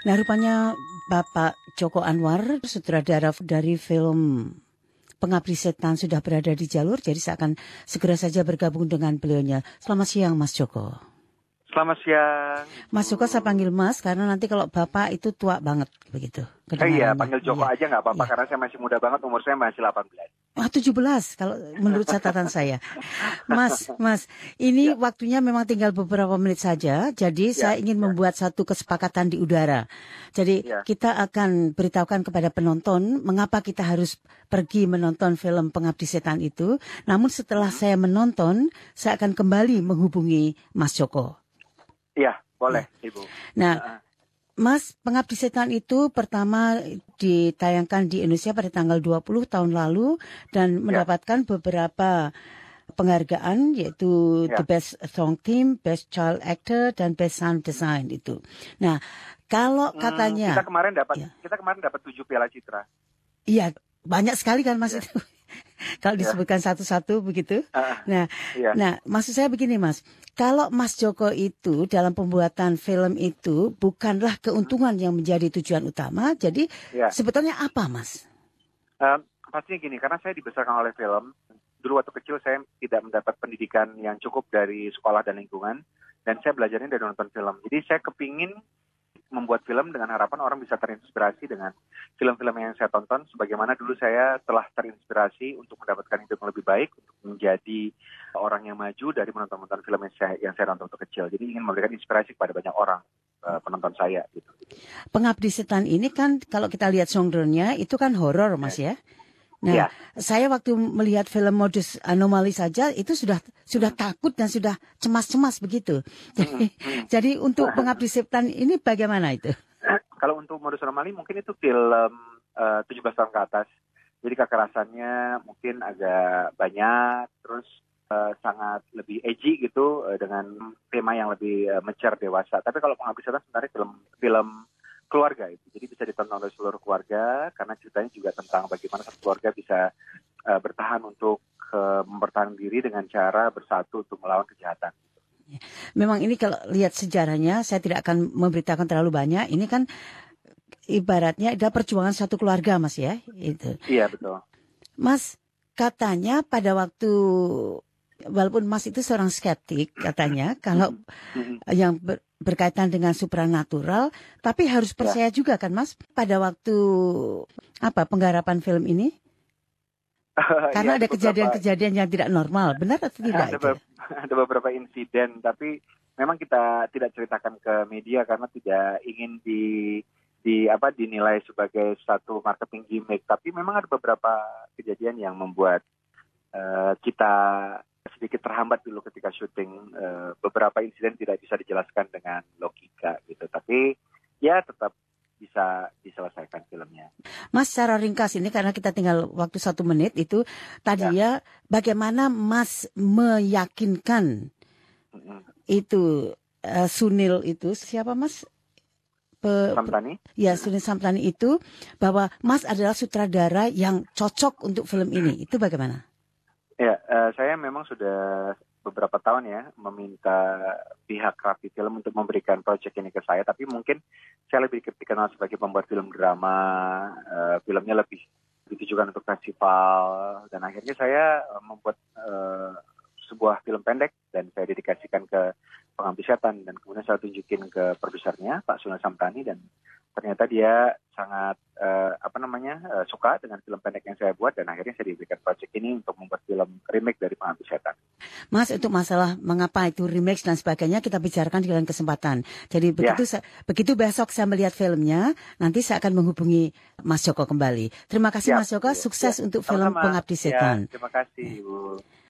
Nah, rupanya Bapak Joko Anwar, sutradara dari film Pengabdi Setan sudah berada di jalur, jadi saya akan segera saja bergabung dengan beliaunya. Selamat siang, Mas Joko. Selamat siang. Mas Joko saya panggil Mas, karena nanti kalau Bapak itu tua banget, begitu. Iya, panggil Joko aja nggak apa-apa, karena saya masih muda banget, umur saya masih 18. Wah, 17 kalau menurut catatan saya. Mas, ini waktunya memang tinggal beberapa menit saja, jadi saya ingin membuat satu kesepakatan di udara. Jadi kita akan beritahukan kepada penonton mengapa kita harus pergi menonton film Pengabdi Setan itu. Namun setelah saya menonton, saya akan kembali menghubungi Mas Joko. Iya, boleh, Ibu. Nah, Mas, Pengabdi Setan itu pertama ditayangkan di Indonesia pada tanggal 20 tahun lalu dan mendapatkan beberapa penghargaan, yaitu The Best Song Team, Best Child Actor, dan Best Sound Design itu. Nah, kalau katanya kita kemarin dapat 7 Piala Citra. Iya, banyak sekali kan Mas itu. Kalau disebutkan satu-satu begitu. Nah, maksud saya begini Mas, kalau Mas Joko itu dalam pembuatan film itu bukanlah keuntungan yang menjadi tujuan utama, jadi sebetulnya apa Mas? Pastinya gini, karena saya dibesarkan oleh film. Dulu waktu kecil saya tidak mendapat pendidikan yang cukup dari sekolah dan lingkungan, dan saya belajarnya dari nonton film. Jadi saya kepingin membuat film dengan harapan orang bisa terinspirasi dengan film-film yang saya tonton, sebagaimana dulu saya telah terinspirasi untuk mendapatkan hidup yang lebih baik, untuk menjadi orang yang maju dari menonton film yang saya nonton waktu kecil. Jadi ingin memberikan inspirasi kepada banyak orang, penonton saya. Gitu. Pengabdi Setan ini kan kalau kita lihat genre-nya itu kan horor Mas ya. Nah, saya waktu melihat film Modus Anomali saja itu sudah takut dan sudah cemas-cemas begitu. Jadi untuk Pengabdi Setan ini bagaimana itu? Kalau untuk Modus Anomali mungkin itu film 17 tahun ke atas. Jadi kekerasannya mungkin agak banyak, terus sangat lebih edgy gitu dengan tema yang lebih mature dewasa. Tapi kalau Pengabdi Setan sebenarnya film keluarga itu. Jadi bisa ditonton oleh seluruh keluarga karena ceritanya juga tentang bagaimana satu keluarga bisa bertahan untuk mempertahankan diri dengan cara bersatu untuk melawan kejahatan. Memang ini kalau lihat sejarahnya, saya tidak akan memberitakan terlalu banyak. Ini kan ibaratnya ada perjuangan satu keluarga Mas ya. Itu. Iya betul. Mas, katanya pada waktu, walaupun Mas itu seorang skeptik katanya, kalau yang berkaitan dengan supranatural, tapi harus percaya juga kan Mas pada waktu penggarapan film ini? Karena ada kejadian-kejadian yang tidak normal, benar atau tidak? Ada beberapa insiden, tapi memang kita tidak ceritakan ke media karena tidak ingin dinilai sebagai satu marketing gimmick. Tapi memang ada beberapa kejadian yang membuat kita sedikit terhambat dulu ketika syuting. Beberapa insiden tidak bisa dijelaskan dengan logika gitu, tapi ya tetap bisa diselesaikan filmnya. Mas, secara ringkas ini karena kita tinggal waktu 1 menit itu tadi bagaimana Mas meyakinkan itu Sunil itu siapa Mas? Samprani? Ya, Sunil Samprani itu bahwa Mas adalah sutradara yang cocok untuk film ini. Itu bagaimana? Ya, saya memang sudah beberapa tahun ya meminta pihak Rapi Film untuk memberikan proyek ini ke saya, tapi mungkin saya lebih dikenal sebagai pembuat film drama, filmnya lebih ditujukan untuk festival, dan akhirnya saya membuat sebuah film pendek dan saya dedikasikan ke Pengabdi Setan, dan kemudian saya tunjukin ke produsernya Pak Sunil Samprani, dan ternyata dia sangat suka dengan film pendek yang saya buat, dan akhirnya saya diberikan proyek ini untuk membuat film remake dari Pengabdi Setan. Mas, untuk masalah mengapa itu remake dan sebagainya kita bicarakan di lain kesempatan. Jadi begitu besok saya melihat filmnya, nanti saya akan menghubungi Mas Joko kembali. Terima kasih Mas Joko, sukses untuk film Pengabdi Setan. Terima kasih Ibu.